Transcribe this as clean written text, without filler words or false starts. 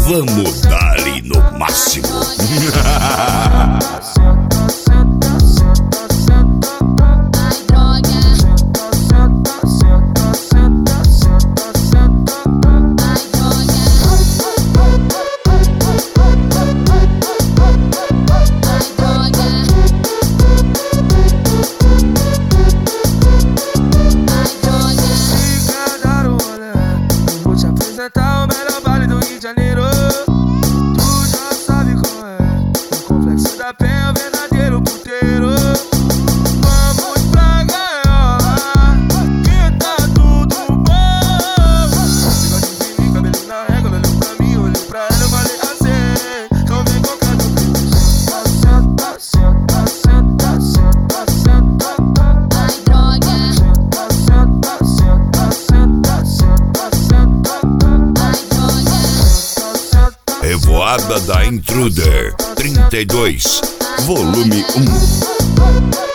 Vamos dar-lhe no máximo. O melhor baile do Rio de Janeiro. Tu já sabe qual é. O complexo da Penha, o verdadeiro puteiro. Vamos pra gaiola, que tá tudo bom. Bigode de mim, cabelo na régua. Ela olhou pra mim, eu olhei pra ela, eu falei assim: então vem com cada senta, senta, senta, senta, senta. Ai, droga. Senta, senta, senta, senta, senta. Revoada da Intruder 32, volume 1.